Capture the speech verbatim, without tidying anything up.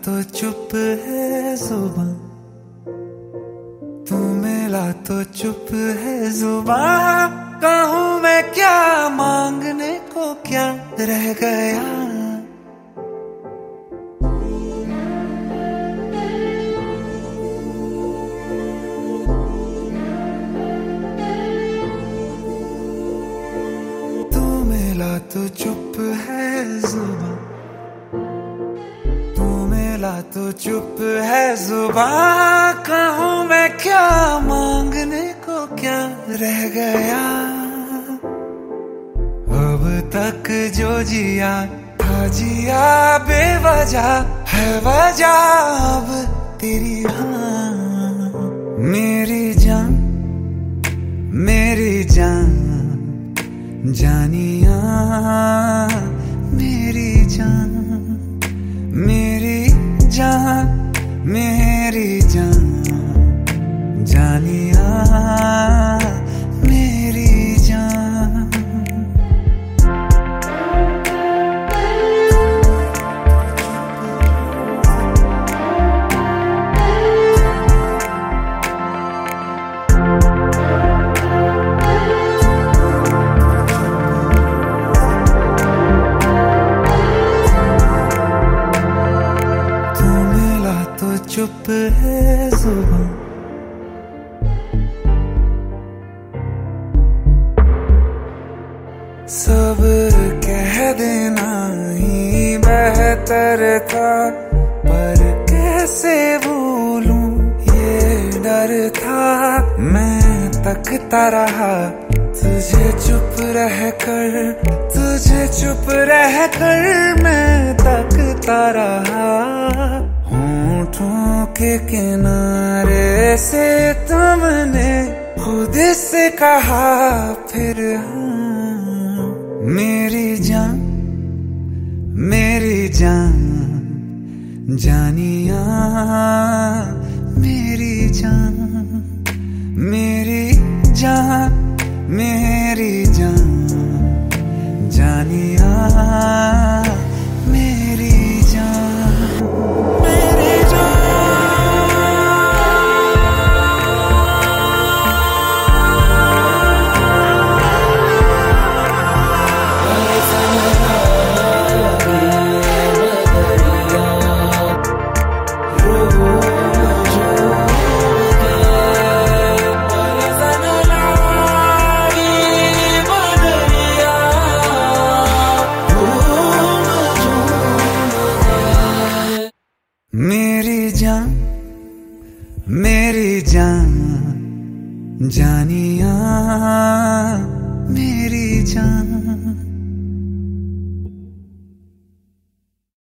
तो चुप है जुबान, तू मिला तो चुप है जुबान। कहूँ मैं क्या, मांगने को क्या रह गया। तू मिला तो चुप है जुबान, तू मिला तो चुप है जुबान। कहूँ मैं क्या, मांगने को क्या रह गया। अब तक जो जिया था जिया बेवजह है वजह अब तेरी। हाँ मेरी जान, मेरी जान जानिया, मेरी जान, मेरी जान, मेरी जान जानिया, मेरी जान। चुप है जुबान, सब कह देना ही बेहतर था, पर कैसे भूलूं ये डर था। मैं तकता रहा तुझे चुप रह कर, तुझे चुप रह कर मैं तकता रहा। होठों के किनारे से तुमने खुद से कहा फिर। हाँ मेरी जान, मेरी जान जानिया, मेरी जान, मेरी जान, मेरी जान जानिया, मेरी जान, मेरी मेरी जान, मेरी जान जानिया, मेरी जान।